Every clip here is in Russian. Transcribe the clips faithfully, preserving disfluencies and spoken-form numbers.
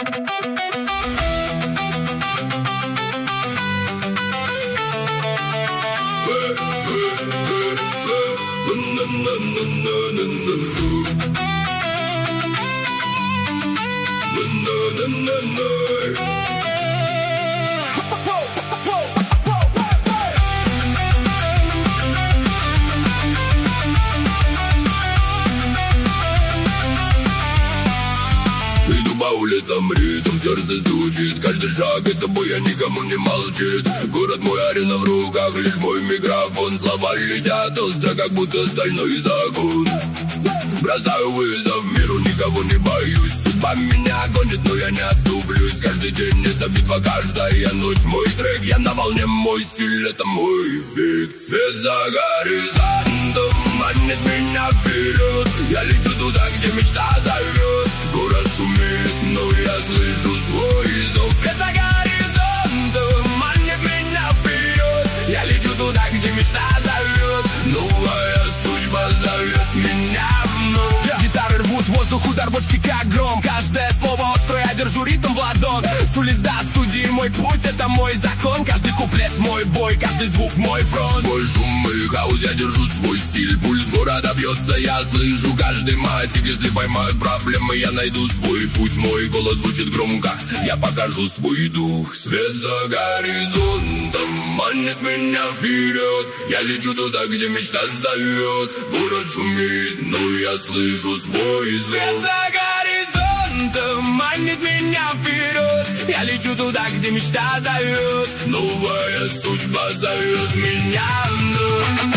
Иду по улицам, ритм сердце стучит. Каждый шаг это боя никому не молчит. Город мой, арена в руках, лишь мой микрофон. Слова летят остро, как будто стальной закон. Бросаю вызов миру, никого не боюсь. Судьба меня гонит, но я не отступлюсь. Каждый день это битва, каждая ночь мой трек. Я на волне, мой стиль, это мой эффект. Свет за горизонтом манит меня вперед. Я лечу туда, где мечта зовет. Город шумит, но я слышу свой зов. Свет за горизонтом манит меня вперед. Я лечу туда, где мечта зовет. Новая судьба зовет меня вновь. Гитары рвут воздух, удар бочки как гром. Каждое слово острое, я держу ритм в ладон. С улиц до студии мой путь, это мой закон. Каждый куплет мой бой, каждый звук мой фронт. Свой шум и хаос, я держу свой стиль. Пульс города бьется, я слышу каждый мотив. Если поймают проблемы, я найду свой путь. Мой голос звучит громко, я покажу свой дух. Свет за горизонтом манит меня вперед. Я лечу туда, где мечта зовет. Город шумит, но я слышу свой зов. Свет за горизонтом манит меня вперед. Я лечу туда, где мечта зовет. Новая судьба зовет меня вновь.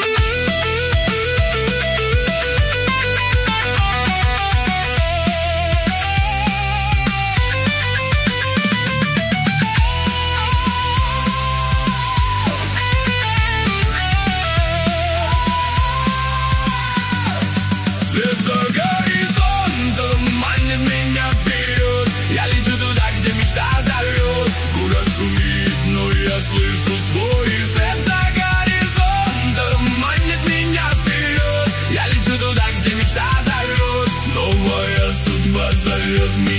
Свет за горизонтом манит меня вперед. Я лечу туда, где мечта зовет. Город шумит, но я слышу свой. Свет за горизонтом манит меня вперед. Я лечу туда, где мечта зовет. Новая судьба зовет меня.